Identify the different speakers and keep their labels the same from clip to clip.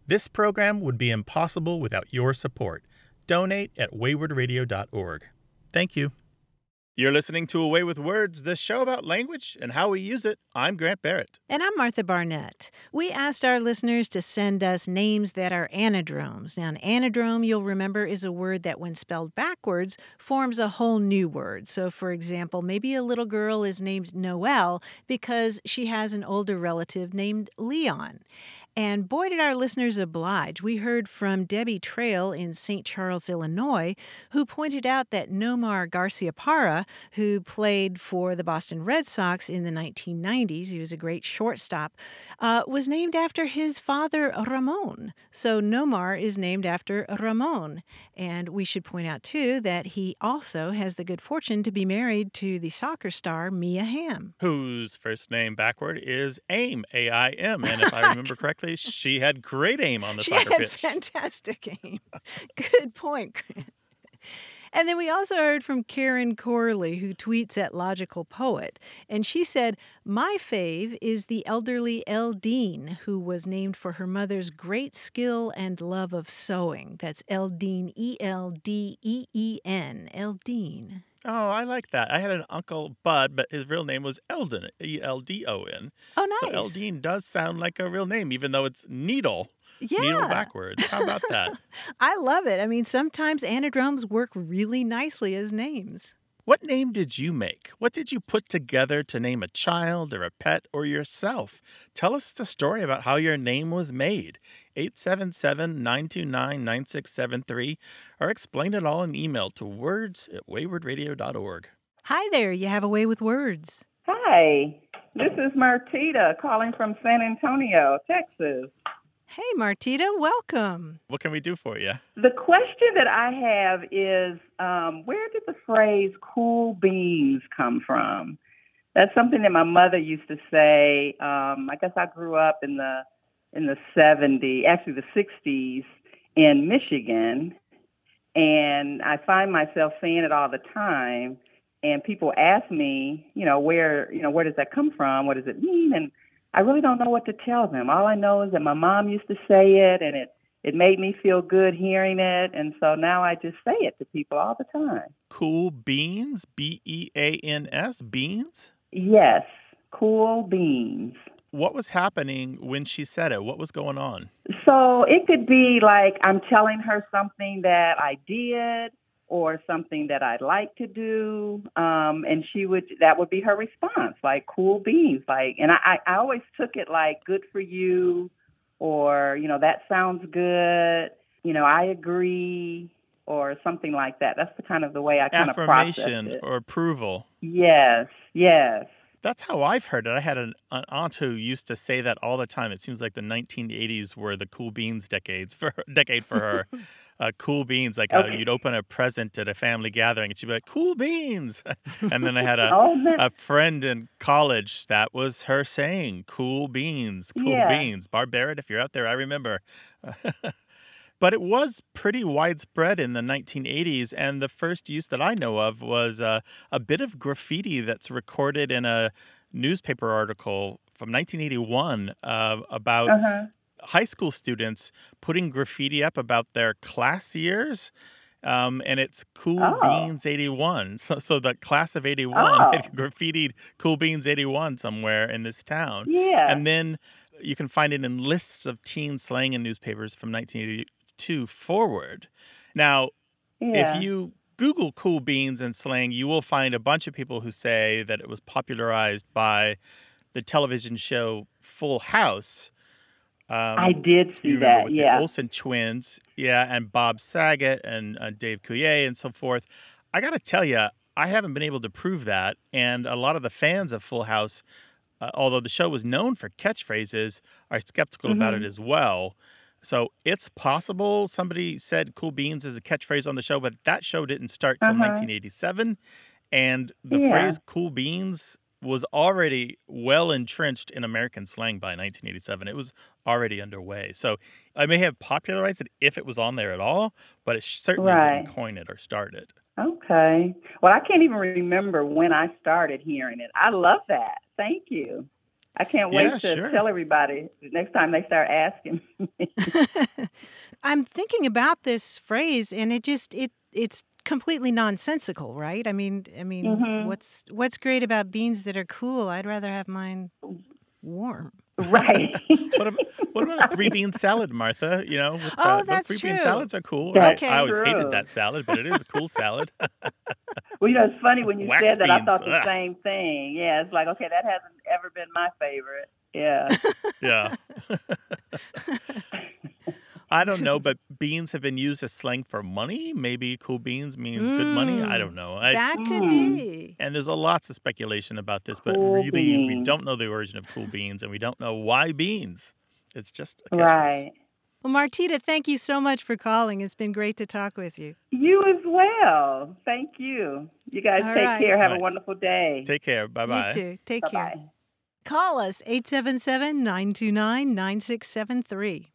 Speaker 1: This program would be impossible without your support. Donate at waywardradio.org. Thank you. You're listening to Away with Words, the show about language and how we use it. I'm Grant Barrett.
Speaker 2: And I'm Martha Barnett. We asked our listeners to send us names that are anadromes. Now, an anadrome, you'll remember, is a word that when spelled backwards forms a whole new word. So, for example, maybe a little girl is named Noelle because she has an older relative named Leon. And boy, did our listeners oblige. We heard from Debbie Trail in St. Charles, Illinois, who pointed out that Nomar Garciaparra, who played for the Boston Red Sox in the 1990s, he was a great shortstop, was named after his father, Ramon. So Nomar is named after Ramon. And we should point out, too, that he also has the good fortune to be married to the soccer star Mia Hamm,
Speaker 1: whose first name backward is AIM, A-I-M. And if I remember correctly, she had great aim on the soccer pitch.
Speaker 2: She had fantastic aim. Good point, Grant. And then we also heard from Karen Corley, who tweets at Logical Poet. And she said, my fave is the elderly Eldine, who was named for her mother's great skill and love of sewing. That's Eldine, E-L-D-E-E-N, Eldine.
Speaker 1: Oh, I like that. I had an uncle, Bud, but his real name was Eldon, E-L-D-O-N.
Speaker 2: Oh, nice.
Speaker 1: So Eldine does sound like a real name, even though it's needle.
Speaker 2: Yeah.
Speaker 1: Needle backwards. How about that?
Speaker 2: I love it. I mean, sometimes anadromes work really nicely as names.
Speaker 1: What name did you make? What did you put together to name a child or a pet or yourself? Tell us the story about how your name was made. 877-929-9673, or explain it all in email to words@waywardradio.org.
Speaker 2: Hi there, you have a way with words.
Speaker 3: Hi, this is Martita calling from San Antonio, Texas.
Speaker 2: Hey, Martita, welcome.
Speaker 1: What can we do for you?
Speaker 3: The question that I have is, where did the phrase cool beans come from? That's something that my mother used to say. I guess I grew up in the 70s, actually the 60s in Michigan, and I find myself saying it all the time. And people ask me, where does that come from? What does it mean? And I really don't know what to tell them. All I know is that my mom used to say it, and it made me feel good hearing it. And so now I just say it to people all the time.
Speaker 1: Cool beans, B-E-A-N-S, beans?
Speaker 3: Yes, cool beans.
Speaker 1: What was happening when she said it? What was going on?
Speaker 3: So it could be like I'm telling her something that I did or something that I'd like to do, and that would be her response, like cool beans, and I always took it like good for you, or that sounds good, I agree, or something like that. That's the kind of the way I kind of process it.
Speaker 1: Affirmation or approval.
Speaker 3: Yes.
Speaker 1: That's how I've heard it. I had an aunt who used to say that all the time. It seems like the 1980s were the cool beans decade for her. Cool beans, like
Speaker 3: Okay.
Speaker 1: You'd open a present at a family gathering and she'd be like, cool beans. And then I had a friend in college that was her saying, cool beans, beans. Barb Barrett, if you're out there, I remember. But it was pretty widespread in the 1980s, and the first use that I know of was a bit of graffiti that's recorded in a newspaper article from 1981 about high school students putting graffiti up about their class years, and it's Cool Beans 81. So the class of 81 had graffitied Cool Beans 81 somewhere in this town.
Speaker 3: Yeah.
Speaker 1: And then you can find it in lists of teen slang in newspapers from 1982 forward. Now, if you Google cool beans and slang, you will find a bunch of people who say that it was popularized by the television show Full House.
Speaker 3: I did see that,
Speaker 1: with the Olsen twins, and Bob Saget and Dave Coulier and so forth. I got to tell you, I haven't been able to prove that, and a lot of the fans of Full House, although the show was known for catchphrases, are skeptical about it as well. So it's possible somebody said cool beans as a catchphrase on the show, but that show didn't start till 1987. And the phrase cool beans was already well entrenched in American slang by 1987. It was already underway. So I may have popularized it if it was on there at all, but it certainly didn't coin it or start it.
Speaker 3: Okay. Well, I can't even remember when I started hearing it. I love that. Thank you. I can't wait to tell everybody next time they start asking me.
Speaker 2: I'm thinking about this phrase, and it's completely nonsensical, right? I mean, what's great about beans that are cool? I'd rather have mine warm.
Speaker 3: Right.
Speaker 1: What about a 3-bean salad, Martha? You know,
Speaker 2: that's
Speaker 1: those 3-bean
Speaker 2: true.
Speaker 1: salads are cool.
Speaker 2: Okay.
Speaker 1: I always hated that salad, but it is a cool salad.
Speaker 3: Well, it's funny when you said that, I thought the
Speaker 1: Ugh.
Speaker 3: same thing. Yeah, it's like, okay, that hasn't ever been my favorite. Yeah.
Speaker 1: Yeah. I don't know, but beans have been used as slang for money. Maybe cool beans means good money. I don't know.
Speaker 2: That could be.
Speaker 1: And there's lots of speculation about this, but really, we don't know the origin of cool beans, and we don't know why beans. It's just a catchphrase.
Speaker 3: Right.
Speaker 2: Well, Martita, thank you so much for calling. It's been great to talk with you.
Speaker 3: You as well. Thank you. You guys take care. Have a wonderful day.
Speaker 1: Take care. Bye-bye.
Speaker 2: You too. Take care.
Speaker 3: Bye-bye.
Speaker 2: Call us 877-929-9673.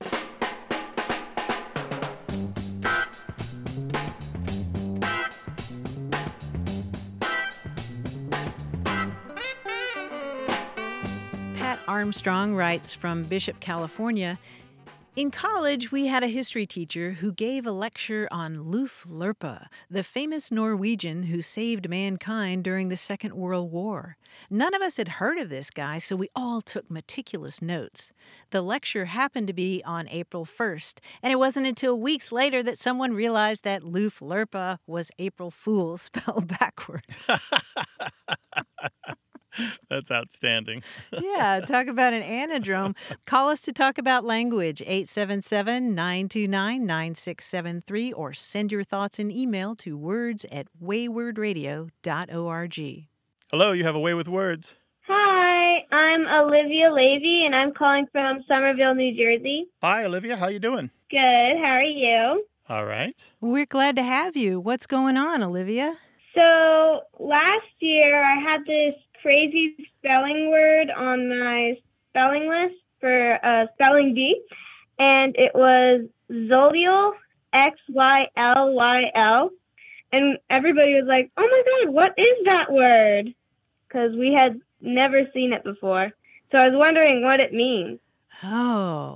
Speaker 2: Pat Armstrong writes from Bishop, California, in college, we had a history teacher who gave a lecture on Leif Lerpa, the famous Norwegian who saved mankind during the Second World War. None of us had heard of this guy, so we all took meticulous notes. The lecture happened to be on April 1st, and it wasn't until weeks later that someone realized that Leif Lerpa was April Fool spelled backwards.
Speaker 1: That's outstanding.
Speaker 2: Yeah, talk about an anadrome. Call us to talk about language, 877-929-9673, or send your thoughts in email to words@waywordradio.org.
Speaker 1: Hello, you have a way with words.
Speaker 4: Hi, I'm Olivia Levy, and I'm calling from Somerville, New Jersey.
Speaker 1: Hi, Olivia. How you doing?
Speaker 4: Good. How are you?
Speaker 1: All right.
Speaker 2: We're glad to have you. What's going on, Olivia?
Speaker 4: So last year, I had this crazy spelling word on my spelling list for spelling bee, and it was Xylyl, Xylyl, and everybody was like, "Oh my God, what is that word?" Because we had never seen it before. So I was wondering what it means.
Speaker 2: Oh,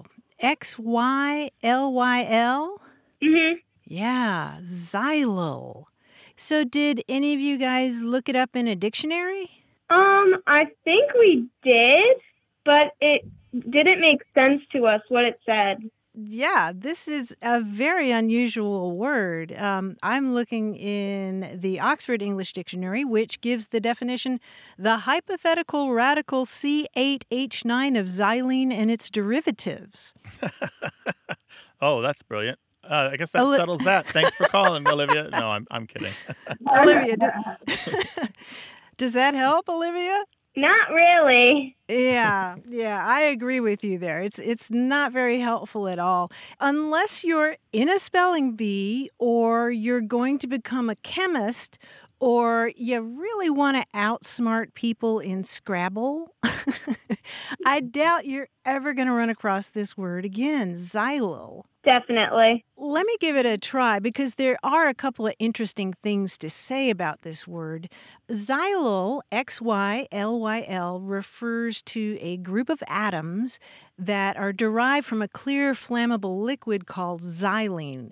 Speaker 2: Xylyl?
Speaker 4: Mm-hmm.
Speaker 2: Yeah, Xylyl. So did any of you guys look it up in a dictionary?
Speaker 4: I think we did, but it didn't make sense to us what it said.
Speaker 2: Yeah, this is a very unusual word. I'm looking in the Oxford English Dictionary, which gives the definition, the hypothetical radical C8H9 of xylene and its derivatives.
Speaker 1: Oh, that's brilliant. I guess that settles that. Thanks for calling, Olivia. No, I'm kidding.
Speaker 2: Olivia, does that help, Olivia?
Speaker 4: Not really.
Speaker 2: Yeah, I agree with you there. It's not very helpful at all. Unless you're in a spelling bee or you're going to become a chemist or you really want to outsmart people in Scrabble, I doubt you're ever going to run across this word again, Xylyl.
Speaker 4: Definitely.
Speaker 2: Let me give it a try because there are a couple of interesting things to say about this word. Xylyl, Xylyl, refers to a group of atoms that are derived from a clear flammable liquid called xylene,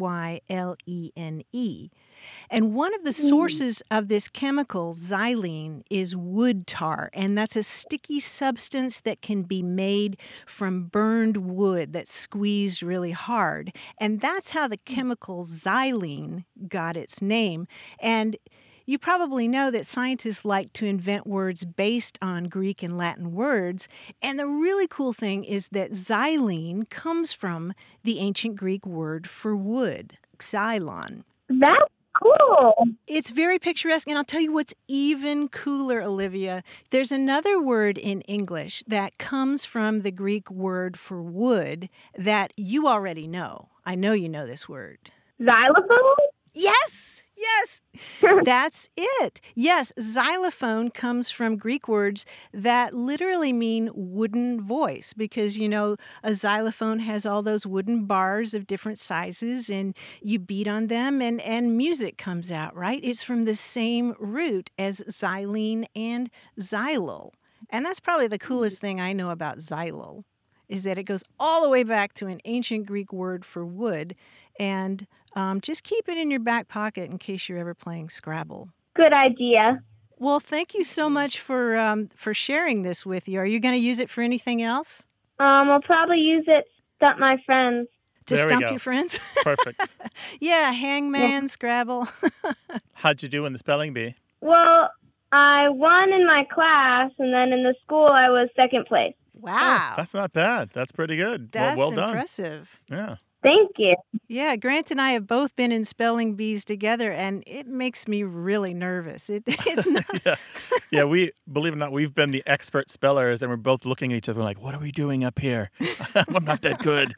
Speaker 2: Xylene. And one of the sources of this chemical, xylene, is wood tar, and that's a sticky substance that can be made from burned wood that's squeezed really hard. And that's how the chemical xylene got its name. And you probably know that scientists like to invent words based on Greek and Latin words. And the really cool thing is that xylene comes from the ancient Greek word for wood, xylon.
Speaker 4: That's cool.
Speaker 2: It's very picturesque, and I'll tell you what's even cooler, Olivia. There's another word in English that comes from the Greek word for wood that you already know. I know you know this word.
Speaker 4: Xylophone?
Speaker 2: Yes, that's it. Yes, xylophone comes from Greek words that literally mean wooden voice because, you know, a xylophone has all those wooden bars of different sizes and you beat on them and music comes out, right? It's from the same root as xylene and xylyl. And that's probably the coolest thing I know about xylol, is that it goes all the way back to an ancient Greek word for wood. And just keep it in your back pocket in case you're ever playing Scrabble.
Speaker 4: Good idea.
Speaker 2: Well, thank you so much for sharing this with you. Are you going to use it for anything else?
Speaker 4: I'll probably use it to stump my friends.
Speaker 2: To
Speaker 1: There we
Speaker 2: stump
Speaker 1: go.
Speaker 2: your friends?
Speaker 1: Perfect.
Speaker 2: Yeah, hangman, Scrabble.
Speaker 1: How'd you do in the spelling bee?
Speaker 4: Well, I won in my class, and then in the school I was second place.
Speaker 2: Wow.
Speaker 1: Oh, that's not bad. That's pretty good.
Speaker 2: That's
Speaker 1: well done.
Speaker 2: impressive.
Speaker 1: Yeah.
Speaker 4: Thank you.
Speaker 2: Yeah, Grant and I have both been in spelling bees together, and it makes me really nervous. It's not.
Speaker 1: Yeah, we, believe it or not, we've been the expert spellers, and we're both looking at each other like, what are we doing up here? I'm not that good.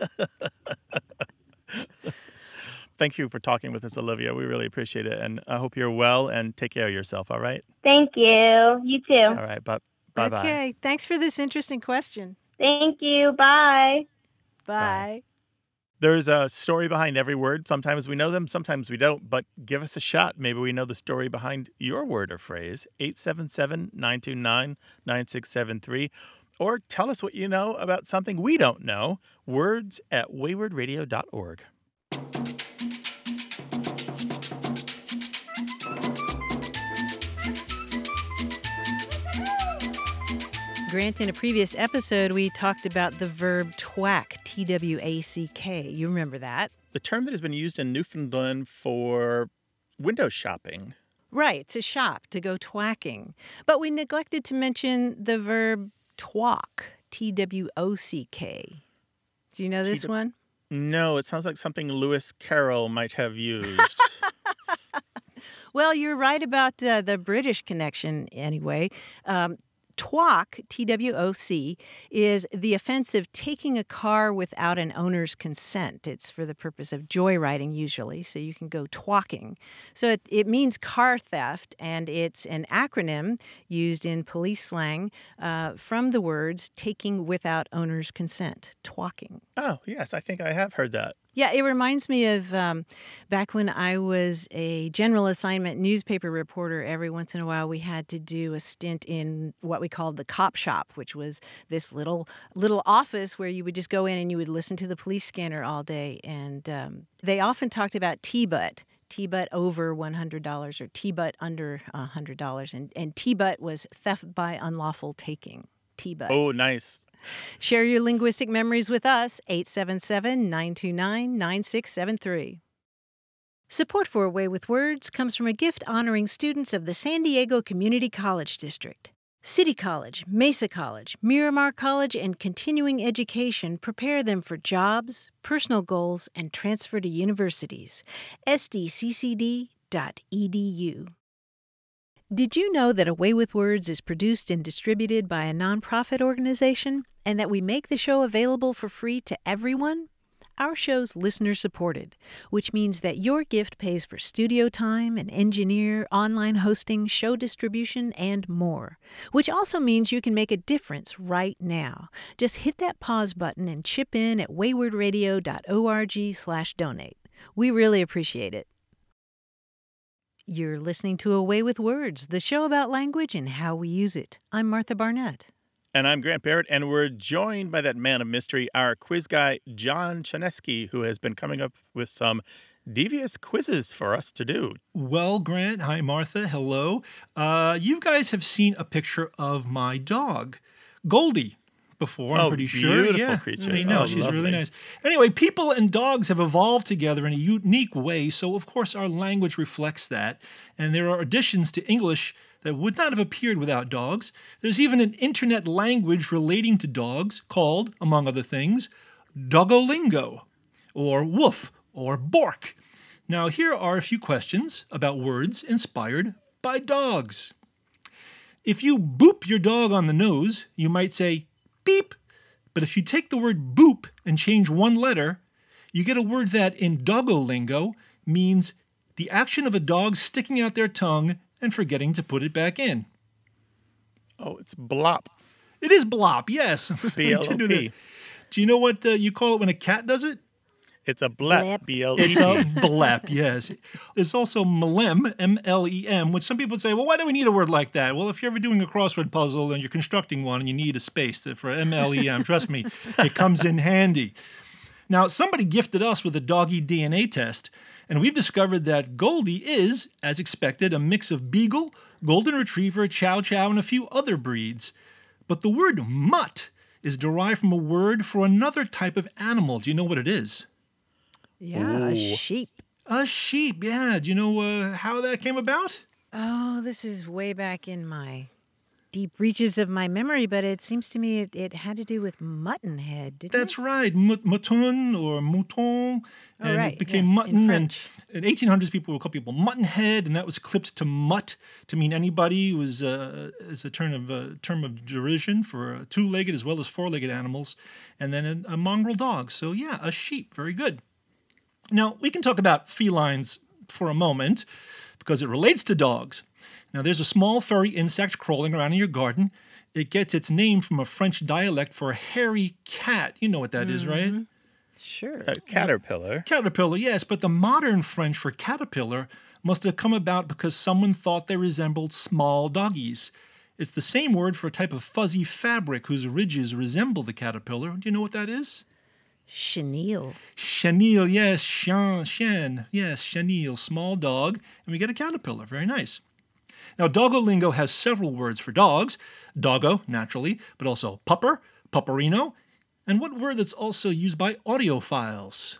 Speaker 1: Thank you for talking with us, Olivia. We really appreciate it, and I hope you're well, and take care of yourself, all right?
Speaker 4: Thank you. You too.
Speaker 1: All right, bye-bye.
Speaker 2: Okay, thanks for this interesting question.
Speaker 4: Thank you. Bye.
Speaker 2: Bye.
Speaker 1: There's a story behind every word. Sometimes we know them, sometimes we don't, but give us a shot. Maybe we know the story behind your word or phrase. 877-929-9673. Or tell us what you know about something we don't know. words@waywardradio.org.
Speaker 2: Grant, in a previous episode, we talked about the verb twack, T-W-A-C-K. You remember that?
Speaker 1: The term that has been used in Newfoundland for window shopping.
Speaker 2: Right, to shop, to go twacking. But we neglected to mention the verb twalk, T-W-O-C-K. Do you know this one?
Speaker 1: No, it sounds like something Lewis Carroll might have used.
Speaker 2: Well, you're right about the British connection anyway. Twalk, T-W-O-C, is the offense of taking a car without an owner's consent. It's for the purpose of joyriding usually, so you can go twalking. So it means car theft, and it's an acronym used in police slang from the words taking without owner's consent, twalking.
Speaker 1: Oh, yes, I think I have heard that.
Speaker 2: Yeah, it reminds me of back when I was a general assignment newspaper reporter. Every once in a while, we had to do a stint in what we called the cop shop, which was this little office where you would just go in and you would listen to the police scanner all day. And they often talked about T-butt. T-butt over $100 or T-butt under $100. And T-butt was theft by unlawful taking. T-butt.
Speaker 1: Oh, nice.
Speaker 2: Share your linguistic memories with us, 877-929-9673. Support for A Way with Words comes from a gift honoring students of the San Diego Community College District. City College, Mesa College, Miramar College, and continuing education prepare them for jobs, personal goals, and transfer to universities. sdccd.edu. Did you know that A Way with Words is produced and distributed by a nonprofit organization, and that we make the show available for free to everyone? Our show's listener-supported, which means that your gift pays for studio time, an engineer, online hosting, show distribution, and more, which also means you can make a difference right now. Just hit that pause button and chip in at waywardradio.org/donate. We really appreciate it. You're listening to A Way with Words, the show about language and how we use it. I'm Martha Barnett.
Speaker 1: And I'm Grant Barrett, and we're joined by that man of mystery, our quiz guy, John Chaneski, who has been coming up with some devious quizzes for us to do.
Speaker 5: Well, Grant, hi, Martha, hello. You guys have seen a picture of my dog, Goldie, before, I'm pretty sure.
Speaker 1: Beautiful creature.
Speaker 5: I know, she's
Speaker 1: lovely.
Speaker 5: really nice. Anyway, people and dogs have evolved together in a unique way, so of course our language reflects that. And there are additions to English that would not have appeared without dogs. There's even an internet language relating to dogs called, among other things, Doggolingo, or woof, or bork. Now, here are a few questions about words inspired by dogs. If you boop your dog on the nose, you might say, beep. But if you take the word boop and change one letter, you get a word that in Doggolingo means the action of a dog sticking out their tongue and forgetting to put it back in.
Speaker 1: Oh, it's blop.
Speaker 5: It is blop, yes.
Speaker 1: B-L-O-P.
Speaker 5: Do you know what you call it when a cat does it?
Speaker 1: It's a blep,
Speaker 2: Blep.
Speaker 1: B-L-E-P.
Speaker 5: It's a blep, yes. There's also mlem, M-L-E-M, which some people say, well, why do we need a word like that? Well, if you're ever doing a crossword puzzle and you're constructing one and you need a space for M-L-E-M, trust me, it comes in handy. Now, somebody gifted us with a doggy DNA test, and we've discovered that Goldie is, as expected, a mix of Beagle, Golden Retriever, Chow Chow, and a few other breeds. But the word mutt is derived from a word for another type of animal. Do you know what it is?
Speaker 2: Yeah, a
Speaker 1: Ooh.
Speaker 2: sheep.
Speaker 5: A sheep, yeah. Do you know how that came about?
Speaker 2: Oh, this is way back in my deep reaches of my memory, but it seems to me it had to do with mutton head, didn't
Speaker 5: That's
Speaker 2: it?
Speaker 5: right, mouton or mouton, and
Speaker 2: right,
Speaker 5: it became
Speaker 2: yeah, in
Speaker 5: mutton. And
Speaker 2: French.
Speaker 5: in 1800s, people would call people mutton head, and that was clipped to mutt to mean anybody. It was as a term of derision for two-legged as well as four-legged animals, and then a mongrel dog. So yeah, a sheep. Very good. Now we can talk about felines for a moment because it relates to dogs. Now, there's a small furry insect crawling around in your garden. It gets its name from a French dialect for a hairy cat. You know what that is, right?
Speaker 2: Sure.
Speaker 1: A caterpillar.
Speaker 5: Caterpillar, yes, but the modern French for caterpillar must have come about because someone thought they resembled small doggies. It's the same word for a type of fuzzy fabric whose ridges resemble the caterpillar. Do you know what that is?
Speaker 2: Chenille.
Speaker 5: Chenille, yes, chien, yes, chenille, small dog, and we get a caterpillar. Very nice. Now, Doggolingo has several words for dogs. Doggo, naturally, but also pupper, pupperino, and what word that's also used by audiophiles?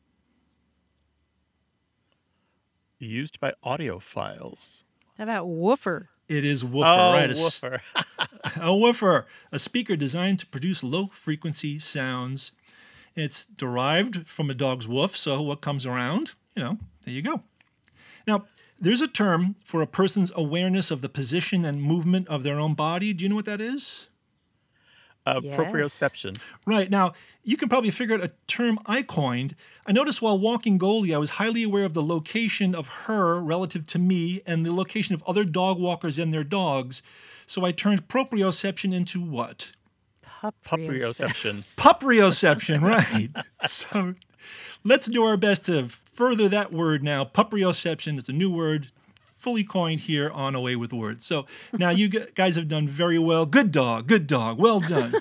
Speaker 1: Used by audiophiles.
Speaker 2: How about woofer?
Speaker 5: It is woofer,
Speaker 1: Oh,
Speaker 5: right?
Speaker 1: woofer.
Speaker 5: A woofer, a speaker designed to produce low-frequency sounds. It's derived from a dog's woof, so what comes around, there you go. Now, there's a term for a person's awareness of the position and movement of their own body. Do you know what that is?
Speaker 2: Yes.
Speaker 1: Proprioception.
Speaker 5: Right. Now, you can probably figure out a term I coined. I noticed while walking Goldie, I was highly aware of the location of her relative to me and the location of other dog walkers and their dogs. So I turned proprioception into what?
Speaker 1: Proprioception.
Speaker 5: Puprioception, right. So let's do our best to further that word now. Puprioception is a new word, fully coined here on Away with Words. So now you guys have done very well. Good dog, well done.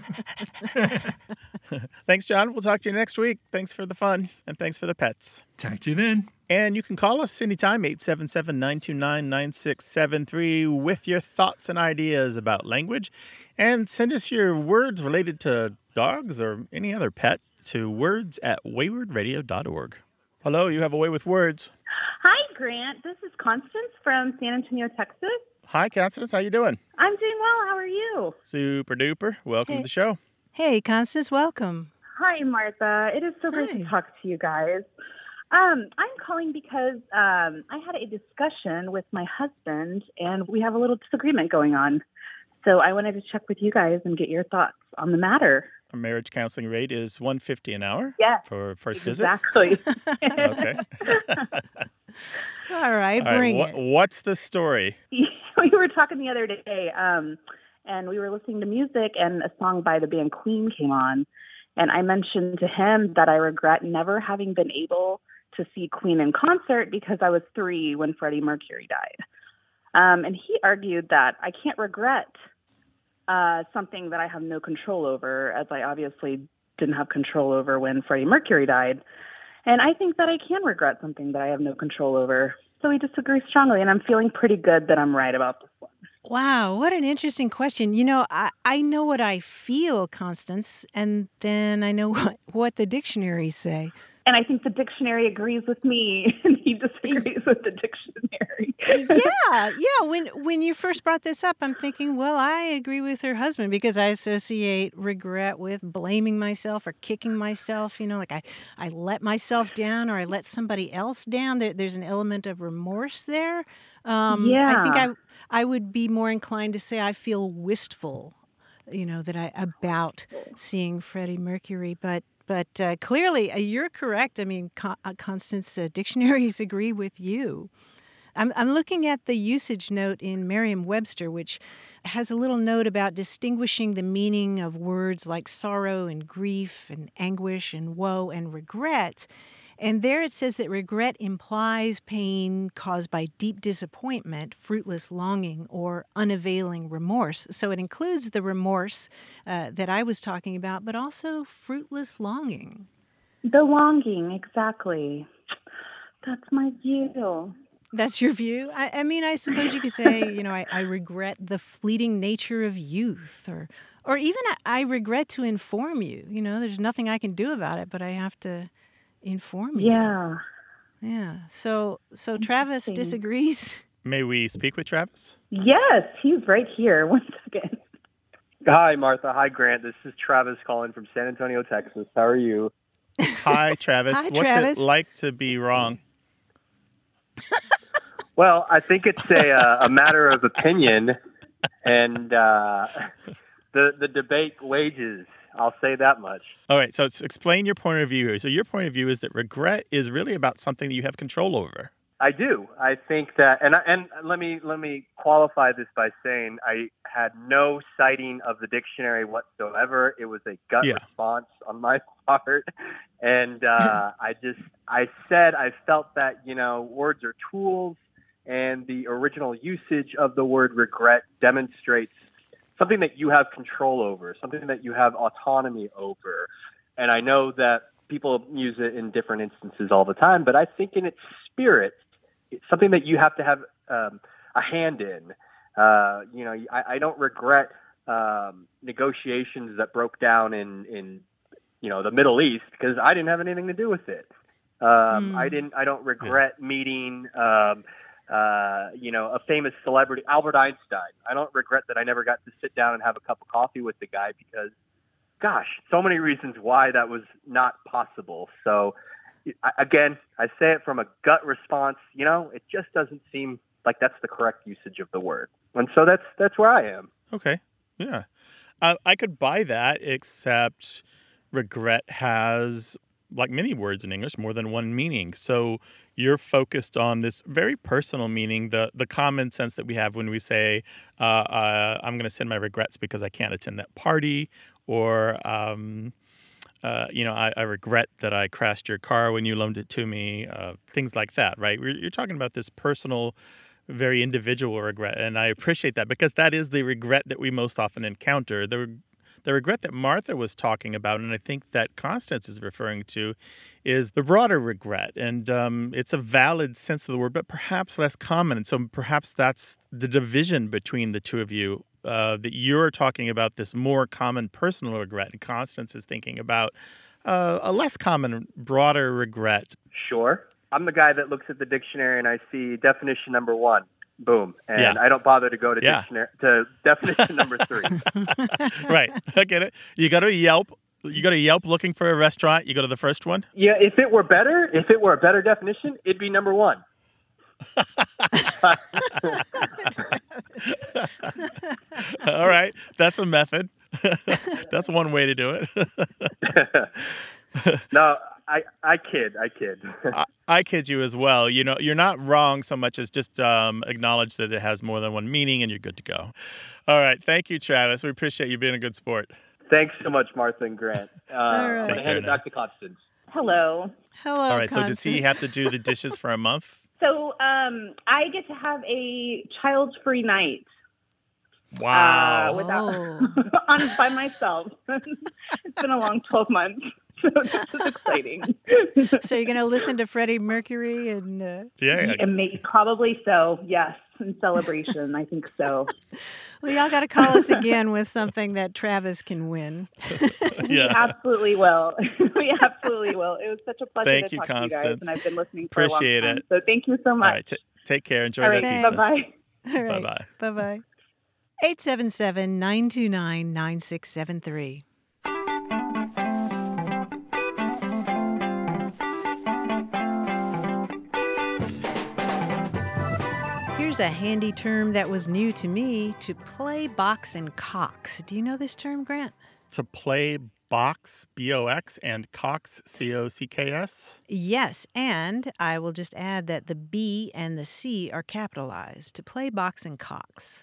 Speaker 1: Thanks, John. We'll talk to you next week. Thanks for the fun, and thanks for the pets.
Speaker 5: Talk to you then.
Speaker 1: And you can call us anytime, 877-929-9673, with your thoughts and ideas about language. And send us your words related to dogs or any other pet to words@waywardradio.org. Hello, you have a way with words.
Speaker 6: Hi, Grant. This is Constance from San Antonio, Texas.
Speaker 1: Hi, Constance. How you doing?
Speaker 6: I'm doing well. How are you?
Speaker 1: Super duper. Welcome to the show.
Speaker 2: Hey, Constance, welcome.
Speaker 6: Hi, Martha. It is so great
Speaker 2: Hi.
Speaker 6: to talk to you guys. I'm calling because I had a discussion with my husband, and we have a little disagreement going on. So I wanted to check with you guys and get your thoughts on the matter.
Speaker 1: Our marriage counseling rate is $150 an hour
Speaker 6: Yes,
Speaker 1: for first visit.
Speaker 6: exactly.
Speaker 1: Okay.
Speaker 2: All right,
Speaker 1: All right,
Speaker 2: bring it.
Speaker 1: What's the story?
Speaker 6: We were talking the other day, and we were listening to music, and a song by the band Queen came on. And I mentioned to him that I regret never having been able to see Queen in concert because I was 3 when Freddie Mercury died. And he argued that I can't regret something that I have no control over, as I obviously didn't have control over when Freddie Mercury died. And I think that I can regret something that I have no control over. So we disagree strongly, and I'm feeling pretty good that I'm right about this one.
Speaker 2: Wow, what an interesting question. I know what I feel, Constance, and then I know what the dictionaries say.
Speaker 6: And I think the dictionary agrees with me, and he disagrees with the dictionary.
Speaker 2: Yeah. When you first brought this up, I'm thinking, well, I agree with her husband because I associate regret with blaming myself or kicking myself. Like I let myself down or I let somebody else down. There's an element of remorse there. I think I would be more inclined to say I feel wistful, about seeing Freddie Mercury, but clearly, you're correct. I mean, Constance, dictionaries agree with you. I'm looking at the usage note in Merriam-Webster, which has a little note about distinguishing the meaning of words like sorrow and grief and anguish and woe and regret. And there it says that regret implies pain caused by deep disappointment, fruitless longing, or unavailing remorse. So it includes the remorse that I was talking about, but also fruitless longing.
Speaker 6: The longing, exactly. That's my view.
Speaker 2: That's your view? I mean, I suppose you could say, I regret the fleeting nature of youth, or even I regret to inform you. There's nothing I can do about it, but I have to inform you. Yeah. So Travis disagrees?
Speaker 1: May we speak with Travis?
Speaker 6: Yes, he's right here. 1 second.
Speaker 7: Hi, Martha. Hi, Grant. This is Travis calling from San Antonio, Texas. How are you?
Speaker 1: Hi, Travis.
Speaker 2: Hi,
Speaker 1: What's
Speaker 2: Travis.
Speaker 1: it like to be wrong?
Speaker 7: Well, I think it's a matter of opinion, and the debate wages. I'll say that much.
Speaker 1: All right, so explain your point of view here. So your point of view is that regret is really about something that you have control over.
Speaker 7: I do. I think that, and let me qualify this by saying I had no citing of the dictionary whatsoever. It was a gut response on my part, and I said I felt that words are tools, and the original usage of the word regret demonstrates something that you have control over, something that you have autonomy over, and I know that people use it in different instances all the time, but I think in its spirit, it's something that you have to have a hand in. I don't regret negotiations that broke down in the Middle East because I didn't have anything to do with it. I don't regret meeting a famous celebrity, Albert Einstein. I don't regret that I never got to sit down and have a cup of coffee with the guy because, gosh, so many reasons why that was not possible. So, again, I say it from a gut response. It just doesn't seem like that's the correct usage of the word. And so that's where I am.
Speaker 1: Okay. Yeah. I could buy that, except regret has, like many words in English, more than one meaning. So you're focused on this very personal meaning, the common sense that we have when we say, I'm going to send my regrets because I can't attend that party, or I regret that I crashed your car when you loaned it to me, things like that, right? You're talking about this personal, very individual regret, and I appreciate that because that is the regret that we most often encounter. The regret that Martha was talking about, and I think that Constance is referring to, is the broader regret, and it's a valid sense of the word, but perhaps less common, and so perhaps that's the division between the two of you. That you're talking about this more common personal regret, and Constance is thinking about a less common, broader regret.
Speaker 7: Sure. I'm the guy that looks at the dictionary and I see definition number 1, boom, and I don't bother to go to dictionary to definition number 3.
Speaker 1: Right, I get it. You go to Yelp. You go to Yelp looking for a restaurant. You go to the first one.
Speaker 7: Yeah, if it were a better definition, it'd be number 1.
Speaker 1: All right, that's a method. That's one way to do it.
Speaker 7: No, I kid.
Speaker 1: I kid you as well. You're not wrong so much as just acknowledge that it has more than one meaning, and you're good to go. All right, thank you, Travis. We appreciate you being a good sport.
Speaker 7: Thanks so much, Martha and Grant.
Speaker 2: All right.
Speaker 7: I'm going to hand it back to Constance.
Speaker 6: Hello.
Speaker 2: Hello,
Speaker 1: All right,
Speaker 2: Constance.
Speaker 1: so does he have to do the dishes for a month?
Speaker 6: So I get to have a child-free night.
Speaker 1: Wow.
Speaker 6: By myself. It's been a long 12 months. So this is exciting.
Speaker 2: So you're going to listen to Freddie Mercury and...
Speaker 6: Probably so, yes. In celebration, I think so.
Speaker 2: Well, y'all got to call us again with something that Travis can win.
Speaker 6: We absolutely will. We absolutely will. It was such a pleasure
Speaker 1: Thank
Speaker 6: to
Speaker 1: you,
Speaker 6: talk to you
Speaker 1: Constance.
Speaker 6: guys, and I've been listening for
Speaker 1: Appreciate
Speaker 6: a long time.
Speaker 1: it.
Speaker 6: So thank you so much.
Speaker 1: All right, take care. Enjoy
Speaker 6: All
Speaker 1: that
Speaker 6: right,
Speaker 1: pizza.
Speaker 6: bye-bye.
Speaker 2: All right.
Speaker 1: Bye-bye.
Speaker 2: Bye-bye. 877-929-9673. Here's a handy term that was new to me, to play box and cocks. Do you know this term, Grant?
Speaker 1: To play box, B-O-X, and Cox, C-O-C-K-S?
Speaker 2: Yes, and I will just add that the B and the C are capitalized to play box and Cox.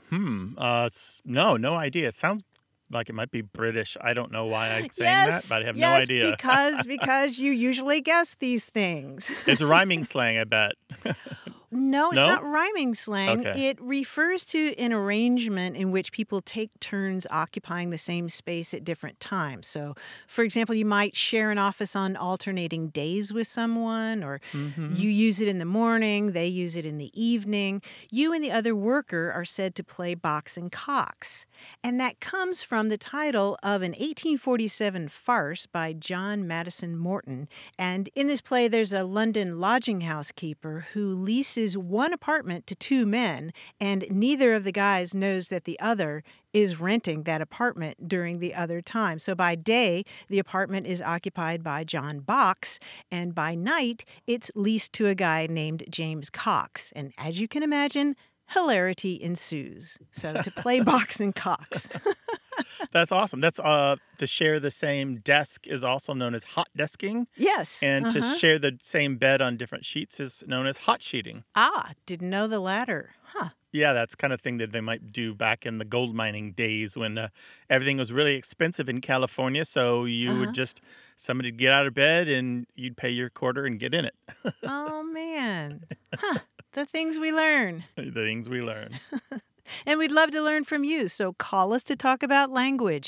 Speaker 1: No idea. It sounds like it might be British. I don't know why I'm saying that, but I have no idea.
Speaker 2: because you usually guess these things.
Speaker 1: It's rhyming slang, I bet.
Speaker 2: No, it's
Speaker 1: No?
Speaker 2: not rhyming slang.
Speaker 1: Okay.
Speaker 2: It refers to an arrangement in which people take turns occupying the same space at different times. So, for example, you might share an office on alternating days with someone, or you use it in the morning, they use it in the evening. You and the other worker are said to play box and Cox. And that comes from the title of an 1847 farce by John Madison Morton. And in this play, there's a London lodging house keeper who leases one apartment to two men, and neither of the guys knows that the other is renting that apartment during the other time. So by day, the apartment is occupied by John Box, and by night, it's leased to a guy named James Cox. And as you can imagine, hilarity ensues. So to play box and Cox.
Speaker 1: That's awesome. That's to share the same desk is also known as hot desking.
Speaker 2: Yes.
Speaker 1: And to share the same bed on different sheets is known as hot sheeting.
Speaker 2: Didn't know the latter. Huh.
Speaker 1: Yeah, that's kind of thing that they might do back in the gold mining days when everything was really expensive in California. So you would somebody'd get out of bed and you'd pay your quarter and get in it.
Speaker 2: Oh, man. The things we learn.
Speaker 1: The things we learn.
Speaker 2: And we'd love to learn from you, so call us to talk about language,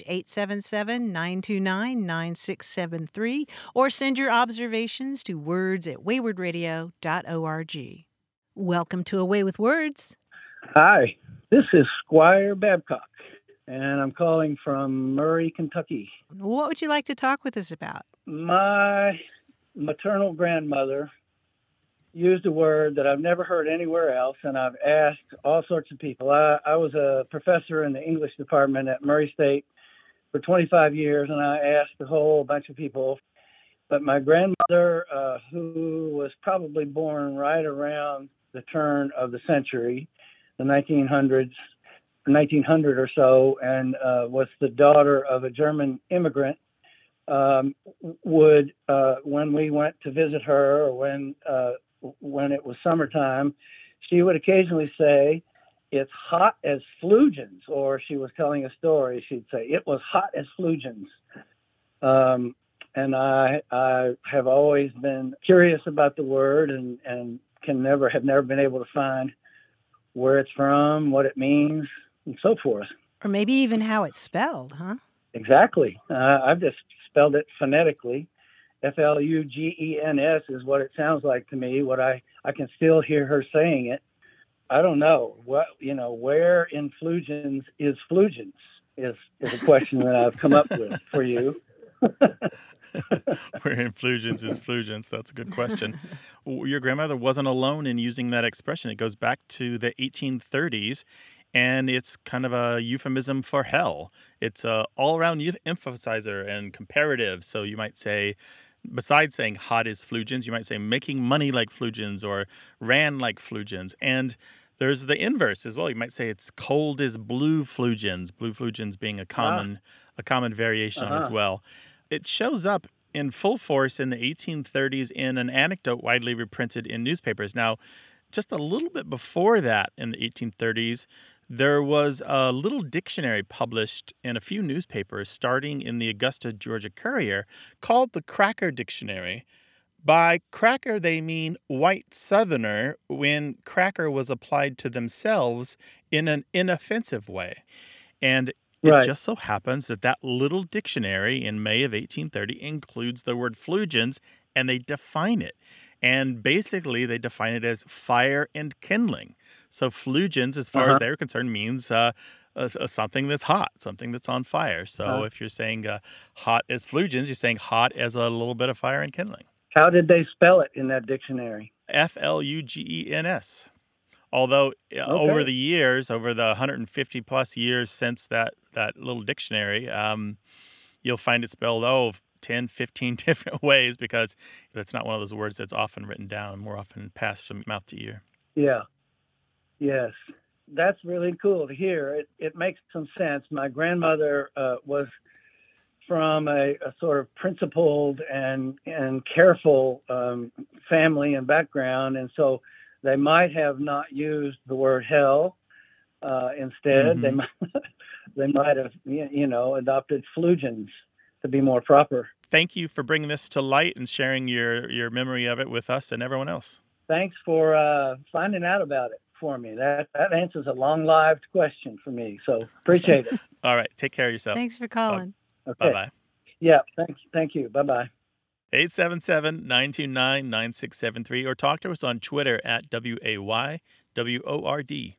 Speaker 2: 877-929-9673, or send your observations to words@waywardradio.org. Welcome to Away with Words.
Speaker 8: Hi, this is Squire Babcock, and I'm calling from Murray, Kentucky.
Speaker 2: What would you like to talk with us about?
Speaker 8: My maternal grandmother used a word that I've never heard anywhere else, and I've asked all sorts of people. I was a professor in the English department at Murray State for 25 years, and I asked a whole bunch of people. But my grandmother, who was probably born right around the turn of the century, the 1900 or so, and was the daughter of a German immigrant, would, when we went to visit her, or when it was summertime, she would occasionally say, "It's hot as flugens," or she was telling a story, she'd say, "It was hot as flugens." And I have always been curious about the word and have never been able to find where it's from, what it means, and so forth.
Speaker 2: Or maybe even how it's spelled, huh?
Speaker 8: Exactly. I've just spelled it phonetically. F-L-U-G-E-N-S is what it sounds like to me. What I can still hear her saying it. I don't know where in flugens is flugens is a question that I've come up with for you.
Speaker 1: Where in flugens is flugens? That's a good question. Your grandmother wasn't alone in using that expression. It goes back to the 1830s, and it's kind of a euphemism for hell. It's a all-around emphasizer and comparative. So you might say, besides saying hot as flugens, you might say making money like flugens or ran like flugens. And there's the inverse as well. You might say it's cold as blue flugens being a common variation as well. It shows up in full force in the 1830s in an anecdote widely reprinted in newspapers. Now, just a little bit before that, in the 1830s, there was a little dictionary published in a few newspapers starting in the Augusta, Georgia Courier called the Cracker Dictionary. By cracker, they mean white Southerner when cracker was applied to themselves in an inoffensive way. And it just so happens that that little dictionary in May of 1830 includes the word flugens, and they define it. And basically, they define it as fire and kindling. So flugens, as far as they're concerned, means something that's hot, something that's on fire. So if you're saying hot as flugens, you're saying hot as a little bit of fire and kindling.
Speaker 8: How did they spell it in that dictionary?
Speaker 1: F-L-U-G-E-N-S. Although over the years, over the 150 plus years since that little dictionary, you'll find it spelled 10, 15 different ways, because that's not one of those words that's often written down, more often passed from mouth to ear.
Speaker 8: Yeah. Yes. That's really cool to hear. It makes some sense. My grandmother from a sort of principled and careful family and background, and so they might have not used the word hell. Instead,
Speaker 1: Mm-hmm.
Speaker 8: they might have adopted flugins to be more proper.
Speaker 1: Thank you for bringing this to light and sharing your memory of it with us and everyone else.
Speaker 8: Thanks for finding out about it for me. That answers a long-lived question for me, so appreciate it.
Speaker 1: All right, take care of yourself.
Speaker 2: Thanks for calling.
Speaker 8: Okay.
Speaker 1: Bye-bye.
Speaker 8: Yeah, thank you. Bye-bye.
Speaker 1: 877-929-9673 or talk to us on Twitter at WAYWORD.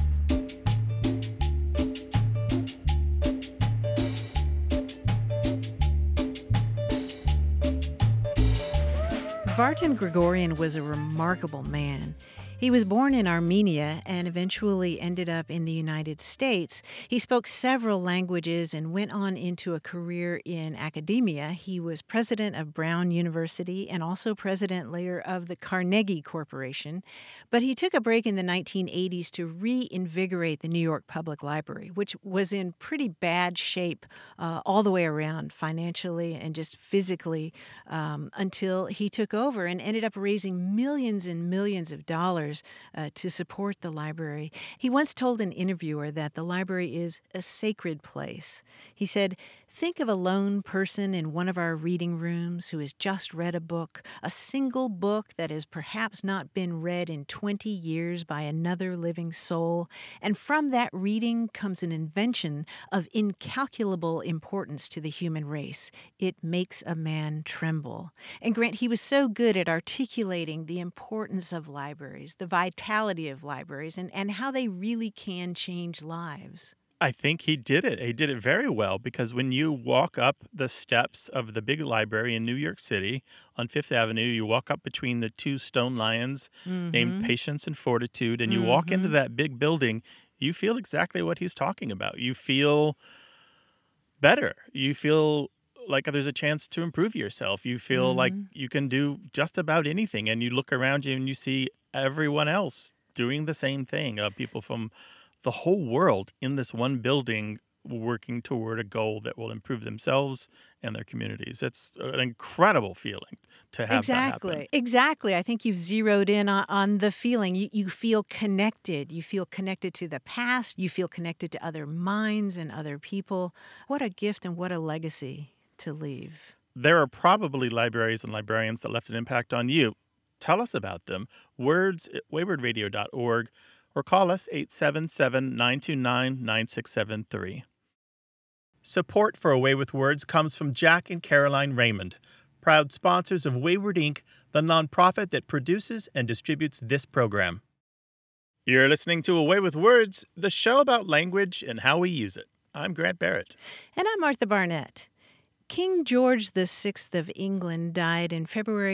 Speaker 2: Vartan Gregorian was a remarkable man. He was born in Armenia and eventually ended up in the United States. He spoke several languages and went on into a career in academia. He was president of Brown University and also president later of the Carnegie Corporation. But he took a break in the 1980s to reinvigorate the New York Public Library, which was in pretty bad shape all the way around, financially and just physically, until he took over and ended up raising millions and millions of dollars to support the library. He once told an interviewer that the library is a sacred place. He said, "Think of a lone person in one of our reading rooms who has just read a book, a single book that has perhaps not been read in 20 years by another living soul, and from that reading comes an invention of incalculable importance to the human race. It makes a man tremble." And Grant, he was so good at articulating the importance of libraries, the vitality of libraries, and how they really can change lives.
Speaker 1: I think he did it. He did it very well because when you walk up the steps of the big library in New York City on Fifth Avenue, you walk up between the two stone lions named Patience and Fortitude, and you walk into that big building, you feel exactly what he's talking about. You feel better. You feel like there's a chance to improve yourself. You feel like you can do just about anything, and you look around you and you see everyone else doing the same thing. People from the whole world in this one building working toward a goal that will improve themselves and their communities. It's an incredible feeling to have that happen.
Speaker 2: Exactly. I think you've zeroed in on the feeling. You feel connected. You feel connected to the past. You feel connected to other minds and other people. What a gift and what a legacy to leave.
Speaker 1: There are probably libraries and librarians that left an impact on you. Tell us about them. Words at waywardradio.org. or call us 877-929-9673. Support for A Way with Words comes from Jack and Caroline Raymond, proud sponsors of Wayward Inc., the nonprofit that produces and distributes this program. You're listening to A Way with Words, the show about language and how we use it. I'm Grant Barrett.
Speaker 2: And I'm Martha Barnett. King George VI of England died in February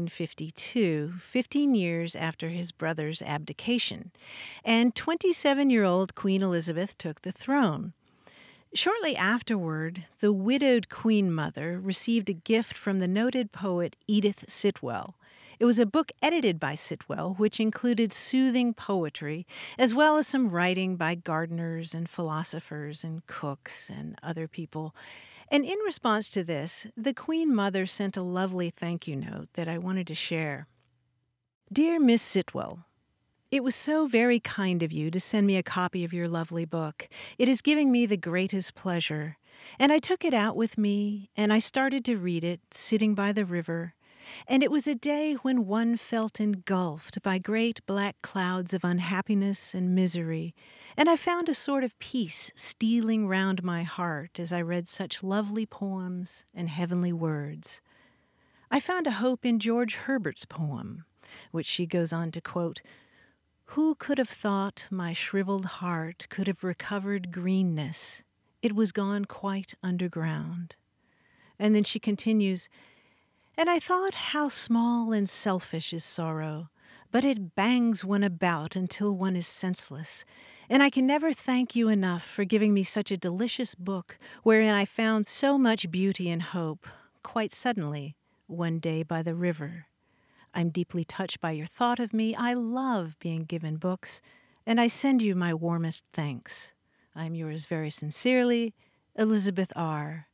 Speaker 2: 1952, 15 years after his brother's abdication, and 27-year-old Queen Elizabeth took the throne. Shortly afterward, the widowed Queen Mother received a gift from the noted poet Edith Sitwell. It was a book edited by Sitwell, which included soothing poetry, as well as some writing by gardeners and philosophers and cooks and other people. And in response to this, the Queen Mother sent a lovely thank you note that I wanted to share. Dear Miss Sitwell, it was so very kind of you to send me a copy of your lovely book. It is giving me the greatest pleasure. And I took it out with me, and I started to read it, sitting by the river. And it was a day when one felt engulfed by great black clouds of unhappiness and misery, and I found a sort of peace stealing round my heart as I read such lovely poems and heavenly words. I found a hope in George Herbert's poem, which she goes on to quote, "Who could have thought my shriveled heart could have recovered greenness? It was gone quite underground." And then she continues, "And I thought how small and selfish is sorrow, but it bangs one about until one is senseless. And I can never thank you enough for giving me such a delicious book wherein I found so much beauty and hope, quite suddenly, one day by the river. I'm deeply touched by your thought of me. I love being given books, and I send you my warmest thanks. I'm yours very sincerely, Elizabeth R.,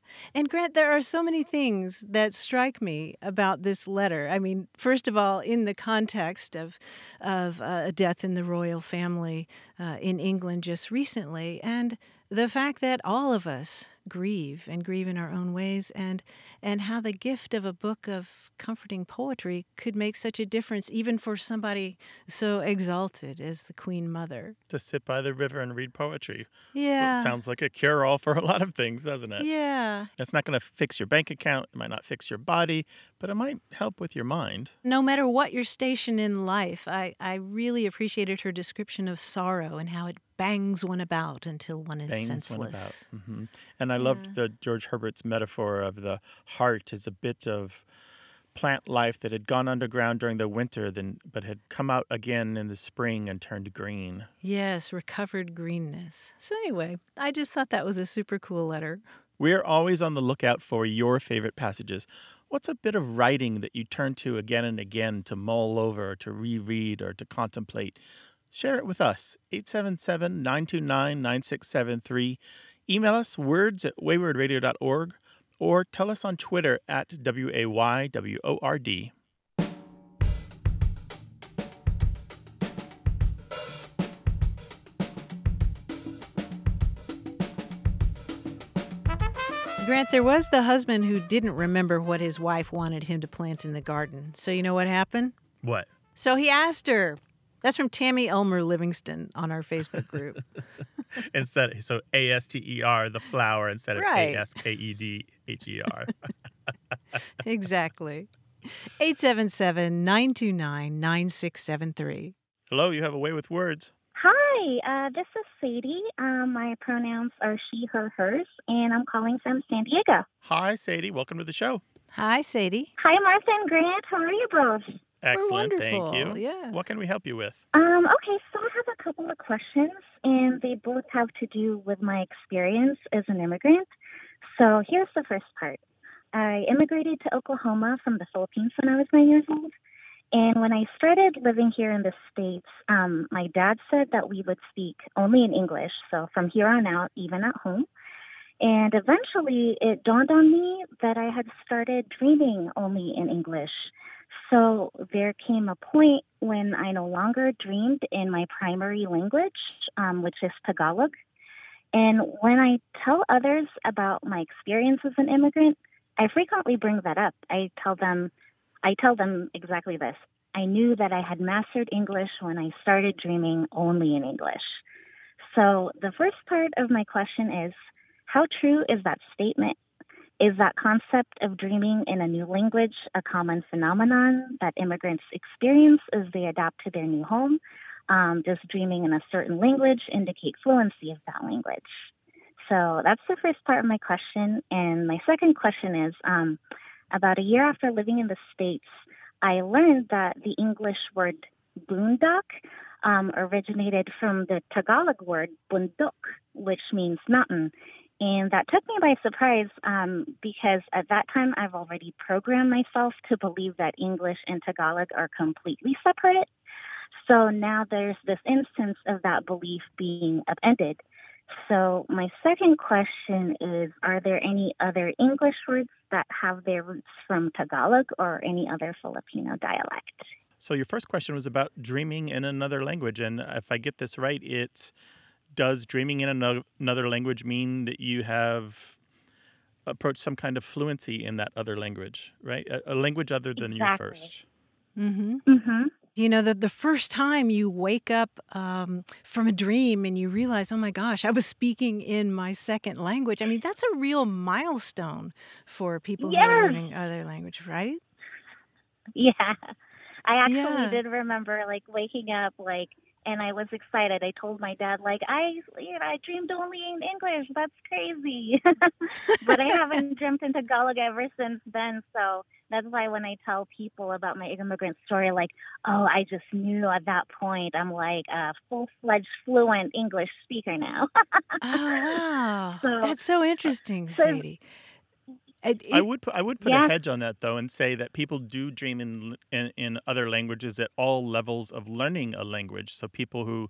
Speaker 2: And Grant, there are so many things that strike me about this letter. I mean, first of all, in the context of a death in the royal family in England just recently, and the fact that all of us grieve and grieve in our own ways, and how the gift of a book of comforting poetry could make such a difference, even for somebody so exalted as the Queen Mother.
Speaker 1: To sit by the river and read poetry.
Speaker 2: Yeah.
Speaker 1: It sounds like a cure-all for a lot of things, doesn't it?
Speaker 2: Yeah.
Speaker 1: It's not going to fix your bank account. It might not fix your body, but it might help with your mind.
Speaker 2: No matter what your station in life, I really appreciated her description of sorrow and how it bangs one about until one is senseless.
Speaker 1: One about. Mm-hmm. And I loved the George Herbert's metaphor of the heart as a bit of plant life that had gone underground during the winter, but had come out again in the spring and turned green.
Speaker 2: Yes, recovered greenness. So anyway, I just thought that was a super cool letter.
Speaker 1: We're always on the lookout for your favorite passages. What's a bit of writing that you turn to again and again to mull over, or to reread, or to contemplate? Share it with us, 877-929-9673. Email us words@waywordradio.org, or tell us on Twitter @WAYWORD.
Speaker 2: Grant, there was the husband who didn't remember what his wife wanted him to plant in the garden. So you know what happened?
Speaker 1: What?
Speaker 2: So he asked her. That's from Tammy Elmer Livingston on our Facebook group.
Speaker 1: So ASTER, the flower, instead of
Speaker 2: right.
Speaker 1: ASKEDHER.
Speaker 2: Exactly. 877-929-9673.
Speaker 1: Hello, you have a way with words.
Speaker 9: Hi, this is Sadie. My pronouns are she, her, hers, and I'm calling from San Diego.
Speaker 1: Hi, Sadie. Welcome to the show.
Speaker 2: Hi, Sadie.
Speaker 9: Hi, Martha and Grant. How are you both?
Speaker 1: Excellent.
Speaker 2: We're
Speaker 1: Thank
Speaker 2: wonderful.
Speaker 1: you.
Speaker 2: Yeah.
Speaker 1: What can we help you with?
Speaker 9: Okay, so I have a couple of questions, and they both have to do with my experience as an immigrant. So here's the first part. I immigrated to Oklahoma from the Philippines when I was 9 years old. And when I started living here in the States, my dad said that we would speak only in English. So from here on out, even at home. And eventually it dawned on me that I had started dreaming only in English. So there came a point when I no longer dreamed in my primary language, which is Tagalog. And when I tell others about my experience as an immigrant, I frequently bring that up. I tell them exactly this. I knew that I had mastered English when I started dreaming only in English. So the first part of my question is, how true is that statement? Is that concept of dreaming in a new language a common phenomenon that immigrants experience as they adapt to their new home? Does dreaming in a certain language indicate fluency of that language? So that's the first part of my question. And my second question is, about a year after living in the States, I learned that the English word boondock originated from the Tagalog word bundok, which means mountain. And that took me by surprise because at that time I've already programmed myself to believe that English and Tagalog are completely separate. So now there's this instance of that belief being upended. So my second question is, are there any other English words that have their roots from Tagalog or any other Filipino dialect?
Speaker 1: So your first question was about dreaming in another language. And if I get this right, does dreaming in another language mean that you have approached some kind of fluency in that other language, right? A language other than your first.
Speaker 2: Mm-hmm.
Speaker 9: Mm-hmm.
Speaker 2: You know, the first time you wake up from a dream and you realize, oh my gosh, I was speaking in my second language. I mean, that's a real milestone for people who are learning other language, right?
Speaker 9: Yeah. I actually did remember waking up and I was excited. I told my dad, I dreamed only in English. That's crazy. But I haven't dreamt in Tagalog ever since then. So that's why when I tell people about my immigrant story, I just knew at that point I'm a full-fledged fluent English speaker now.
Speaker 2: Oh, wow. That's so interesting, Sadie.
Speaker 1: I would put a hedge on that, though, and say that people do dream in other languages at all levels of learning a language. So people who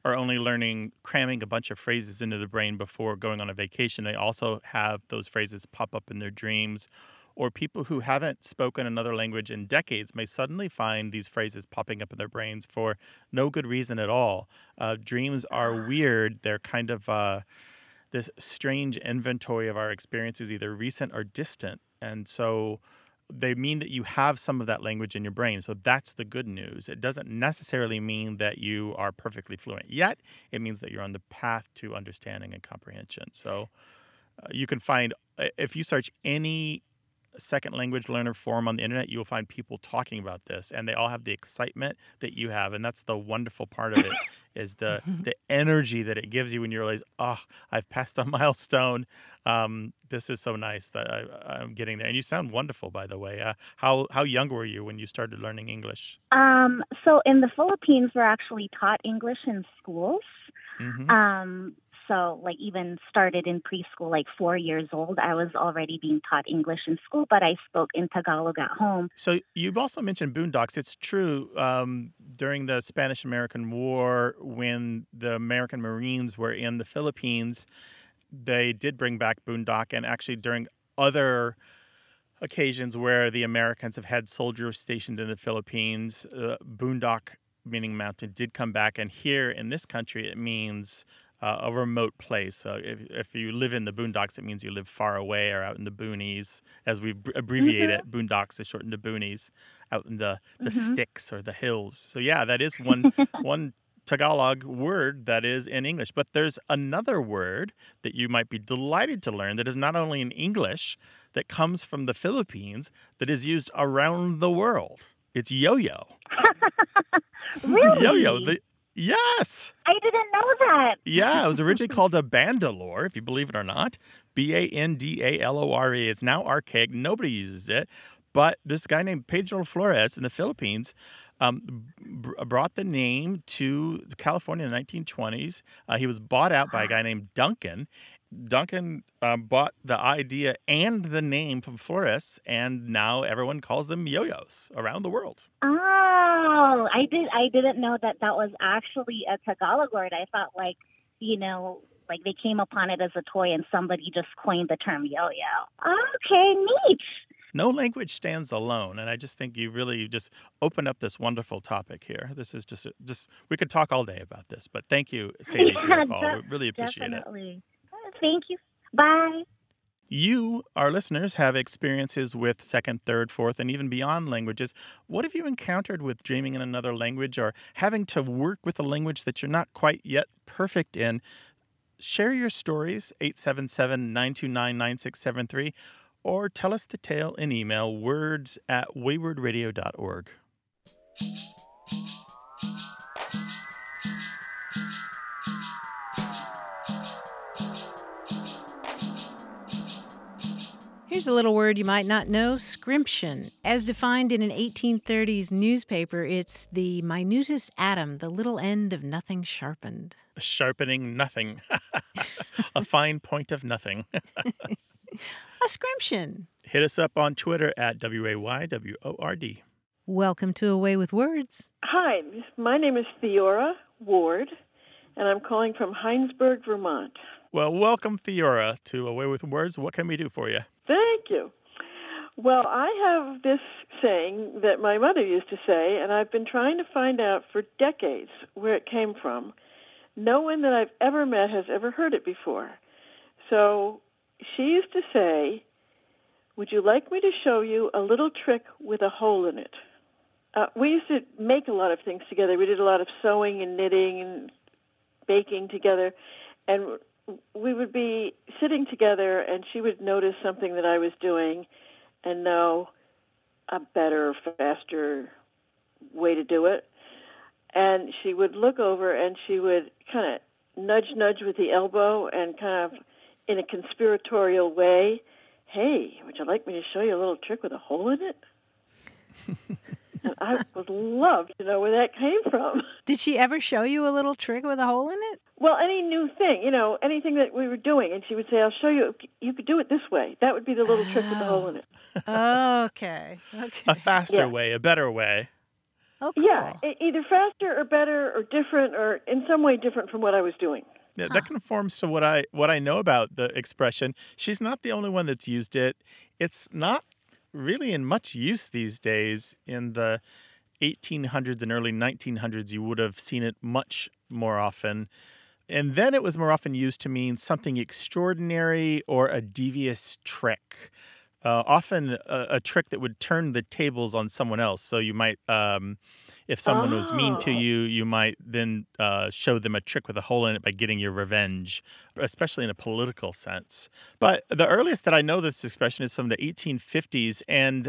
Speaker 1: are only cramming a bunch of phrases into the brain before going on a vacation, they also have those phrases pop up in their dreams. Or people who haven't spoken another language in decades may suddenly find these phrases popping up in their brains for no good reason at all. Dreams are weird. They're kind of this strange inventory of our experiences, either recent or distant. And so they mean that you have some of that language in your brain. So that's the good news. It doesn't necessarily mean that you are perfectly fluent yet. It means that you're on the path to understanding and comprehension. So you can find, if you search any second language learner forum on the internet, you will find people talking about this, and they all have the excitement that you have. And that's the wonderful part of it, is the energy that it gives you when you realize, I've passed a milestone. This is so nice that I'm getting there. And you sound wonderful, by the way. How young were you when you started learning English?
Speaker 9: So in the Philippines, we're actually taught English in schools. Mm-hmm. So like even started in preschool, like 4 years old, I was already being taught English in school, but I spoke in Tagalog at home.
Speaker 1: So you've also mentioned boondocks. It's true. During the Spanish-American War, when the American Marines were in the Philippines, they did bring back boondock. And actually during other occasions where the Americans have had soldiers stationed in the Philippines, boondock, meaning mountain, did come back. And here in this country, it means a remote place. If you live in the boondocks, it means you live far away or out in the boonies, as we abbreviate it. Boondocks is shortened to boonies, out in the sticks or the hills. So yeah, that is one Tagalog word that is in English. But there's another word that you might be delighted to learn that is not only in English, that comes from the Philippines, that is used around the world. It's yo-yo.
Speaker 9: Really?
Speaker 1: Yo-yo. Yes.
Speaker 9: I didn't know that.
Speaker 1: Yeah, it was originally called a bandalore, if you believe it or not. Bandalore. It's now archaic. Nobody uses it. But this guy named Pedro Flores in the Philippines brought the name to California in the 1920s. He was bought out by a guy named Duncan. Duncan bought the idea and the name from Flores, and now everyone calls them yo-yos around the world.
Speaker 9: Oh, I didn't know that was actually a Tagalog word. I thought like they came upon it as a toy and somebody just coined the term yo-yo. Okay, neat.
Speaker 1: No language stands alone, and I just think you really just opened up this wonderful topic here. This is just we could talk all day about this, but thank you, Sadie, for your call. We really appreciate
Speaker 9: it. Thank you. Bye.
Speaker 1: You, our listeners, have experiences with second, third, fourth, and even beyond languages. What have you encountered with dreaming in another language or having to work with a language that you're not quite yet perfect in? Share your stories, 877-929-9673, or tell us the tale in email, words@waywardradio.org.
Speaker 2: Here's a little word you might not know, scrimption. As defined in an 1830s newspaper, it's the minutest atom, the little end of nothing sharpened.
Speaker 1: Sharpening nothing. A fine point of nothing.
Speaker 2: A scrimption.
Speaker 1: Hit us up on Twitter at WAYWORD.
Speaker 2: Welcome to Away with Words.
Speaker 10: Hi, my name is Theora Ward, and I'm calling from Heinsberg, Vermont.
Speaker 1: Well, welcome, Theora, to Away with Words. What can we do for you?
Speaker 10: Thank you. Well, I have this saying that my mother used to say, and I've been trying to find out for decades where it came from. No one that I've ever met has ever heard it before. So she used to say, "Would you like me to show you a little trick with a hole in it?" We used to make a lot of things together. We did a lot of sewing and knitting and baking together, and we would be sitting together, and she would notice something that I was doing and know a better, faster way to do it. And she would look over, and she would kind of nudge with the elbow and kind of in a conspiratorial way, "Hey, would you like me to show you a little trick with a hole in it?" And I would love to know where that came from.
Speaker 2: Did she ever show you a little trick with a hole in it?
Speaker 10: Well, any new thing, anything that we were doing. And she would say, "I'll show you. You could do it this way. That would be the little trick with the hole in it."
Speaker 2: Okay.
Speaker 1: A faster way, a better way.
Speaker 2: Oh, cool.
Speaker 10: Yeah, either faster or better or different or in some way different from what I was doing.
Speaker 1: Yeah, that conforms to what I know about the expression. She's not the only one that's used it. It's not really in much use these days. In the 1800s and early 1900s, you would have seen it much more often. And then it was more often used to mean something extraordinary or a devious trick. Often a trick that would turn the tables on someone else. So you might, if someone was mean to you, you might then show them a trick with a hole in it by getting your revenge, especially in a political sense. But the earliest that I know this expression is from the 1850s, and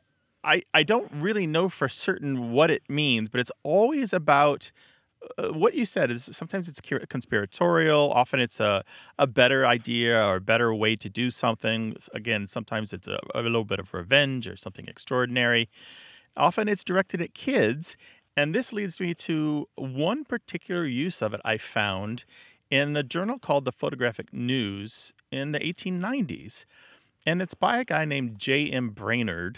Speaker 1: I don't really know for certain what it means, but it's always about what you said. Is sometimes it's conspiratorial. Often it's a better idea or a better way to do something. Again, sometimes it's a little bit of revenge or something extraordinary. Often it's directed at kids. And this leads me to one particular use of it I found in a journal called the Photographic News in the 1890s. And it's by a guy named J.M. Brainerd.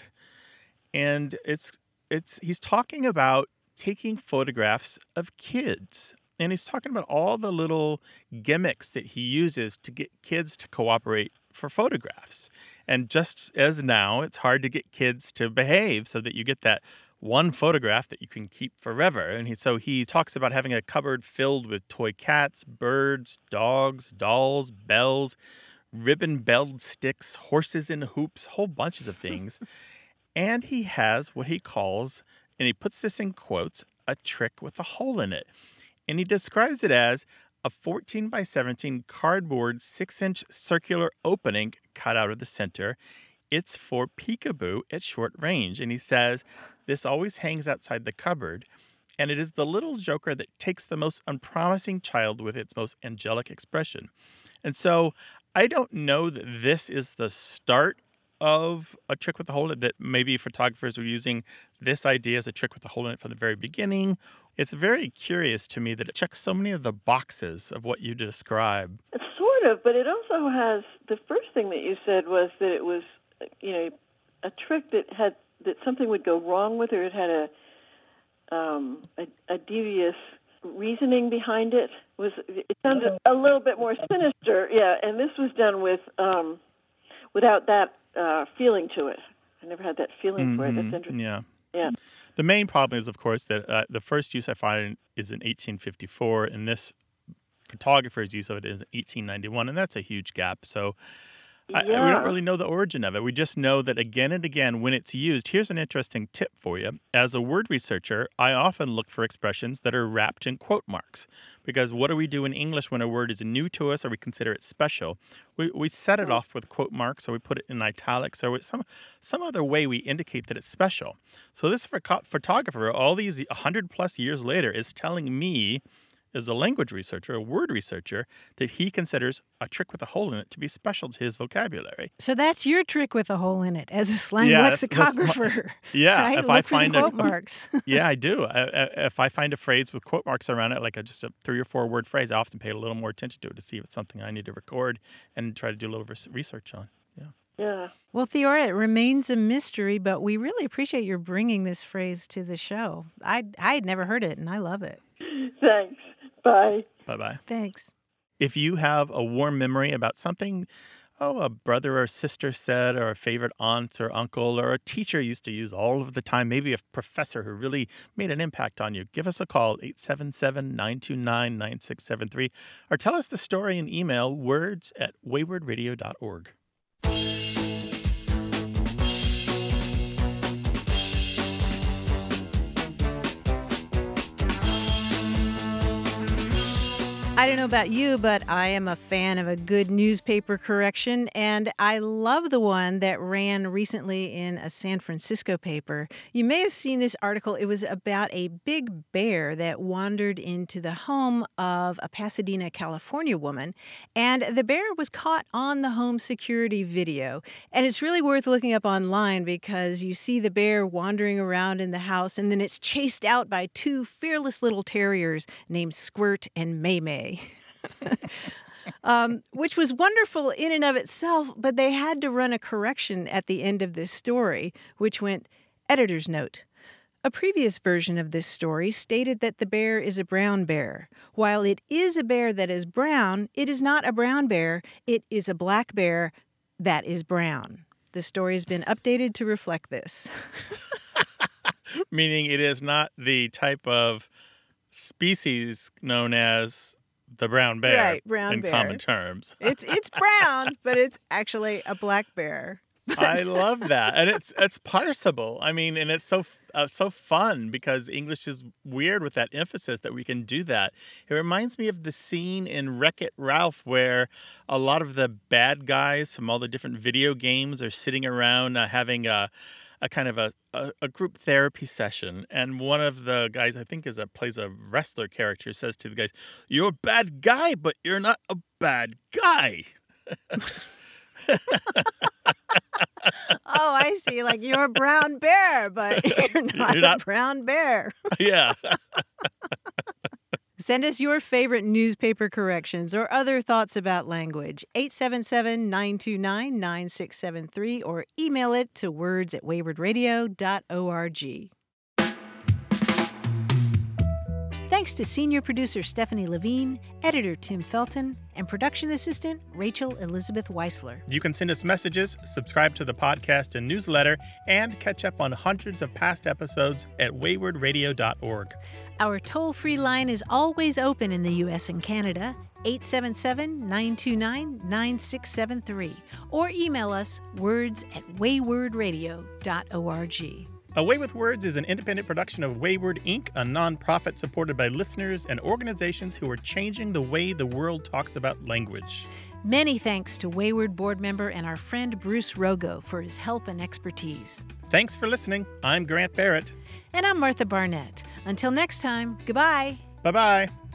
Speaker 1: And he's talking about taking photographs of kids. And he's talking about all the little gimmicks that he uses to get kids to cooperate for photographs. And just as now, it's hard to get kids to behave so that you get that one photograph that you can keep forever. And so he talks about having a cupboard filled with toy cats, birds, dogs, dolls, bells, ribbon-belled sticks, horses in hoops, whole bunches of things. And he has what he calls, and he puts this in quotes, a trick with a hole in it. And he describes it as a 14 by 17 cardboard 6-inch circular opening cut out of the center. It's for peekaboo at short range. And he says this always hangs outside the cupboard. And it is the little joker that takes the most unpromising child with its most angelic expression. And so I don't know that this is the start of a trick with a hole in it, that maybe photographers were using this idea as a trick with a hole in it from the very beginning. It's very curious to me that it checks so many of the boxes of what you describe.
Speaker 10: Sort of, but it also has, the first thing that you said was that it was, a trick that something would go wrong with, or it had a devious reasoning behind it. It sounded a little bit more sinister, yeah. And this was done without that feeling to it. I never had that feeling for it. That's interesting.
Speaker 1: Yeah.
Speaker 10: Yeah.
Speaker 1: The main problem is, of course, that the first use I find is in 1854, and this photographer's use of it is 1891, and that's a huge gap. So we don't really know the origin of it. We just know that again and again, when it's used, here's an interesting tip for you. As a word researcher, I often look for expressions that are wrapped in quote marks, because what do we do in English when a word is new to us or we consider it special? We set it off with quote marks, or we put it in italics, or some other way we indicate that it's special. So this photographer, all these 100 plus years later, is telling me, as a language researcher, a word researcher, that he considers a trick with a hole in it to be special to his vocabulary.
Speaker 2: So that's your trick with a hole in it as a slang lexicographer.
Speaker 1: Right?
Speaker 2: If I find quote marks.
Speaker 1: Yeah, I do. If I find a phrase with quote marks around it, like just a 3 or 4 word phrase, I often pay a little more attention to it to see if it's something I need to record and try to do a little research on.
Speaker 10: Yeah.
Speaker 2: Well, Theora, it remains a mystery, but we really appreciate your bringing this phrase to the show. I had never heard it, and I love it.
Speaker 10: Thanks. Bye.
Speaker 1: Bye-bye.
Speaker 2: Thanks.
Speaker 1: If you have a warm memory about something, a brother or sister said, or a favorite aunt or uncle, or a teacher used to use all of the time, maybe a professor who really made an impact on you, give us a call, 877-929-9673, or tell us the story in email, words@waywardradio.org.
Speaker 2: I don't know about you, but I am a fan of a good newspaper correction, and I love the one that ran recently in a San Francisco paper. You may have seen this article. It was about a big bear that wandered into the home of a Pasadena, California woman, and the bear was caught on the home security video. And it's really worth looking up online because you see the bear wandering around in the house, and then it's chased out by 2 fearless little terriers named Squirt and May-May. Which was wonderful in and of itself, but they had to run a correction at the end of this story, which went, editor's note. A previous version of this story stated that the bear is a brown bear. While it is a bear that is brown, it is not a brown bear. It is a black bear that is brown. The story has been updated to reflect this.
Speaker 1: Meaning it is not the type of species known as the brown bear,
Speaker 2: right, brown
Speaker 1: in
Speaker 2: bear.
Speaker 1: Common terms.
Speaker 2: It's brown, but it's actually a black bear.
Speaker 1: I love that, and it's parsable. I mean, and it's so fun because English is weird with that emphasis that we can do that. It reminds me of the scene in Wreck-It Ralph where a lot of the bad guys from all the different video games are sitting around having a kind of a group therapy session, and one of the guys, I think plays a wrestler character, says to the guys, "You're a bad guy, but you're not a bad guy."
Speaker 2: Oh, I see. Like, you're a brown bear, but you're not a brown bear.
Speaker 1: Yeah.
Speaker 2: Send us your favorite newspaper corrections or other thoughts about language. 877-929-9673 or email it to words@waywardradio.org. Thanks to senior producer Stephanie Levine, editor Tim Felton, and production assistant Rachel Elizabeth Weisler.
Speaker 1: You can send us messages, subscribe to the podcast and newsletter, and catch up on hundreds of past episodes at waywardradio.org.
Speaker 2: Our toll-free line is always open in the U.S. and Canada, 877-929-9673, or email us words@waywardradio.org.
Speaker 1: A Way with Words is an independent production of Wayward, Inc., a nonprofit supported by listeners and organizations who are changing the way the world talks about language.
Speaker 2: Many thanks to Wayward board member and our friend Bruce Rogo for his help and expertise.
Speaker 1: Thanks for listening. I'm Grant Barrett.
Speaker 2: And I'm Martha Barnett. Until next time, goodbye.
Speaker 1: Bye-bye.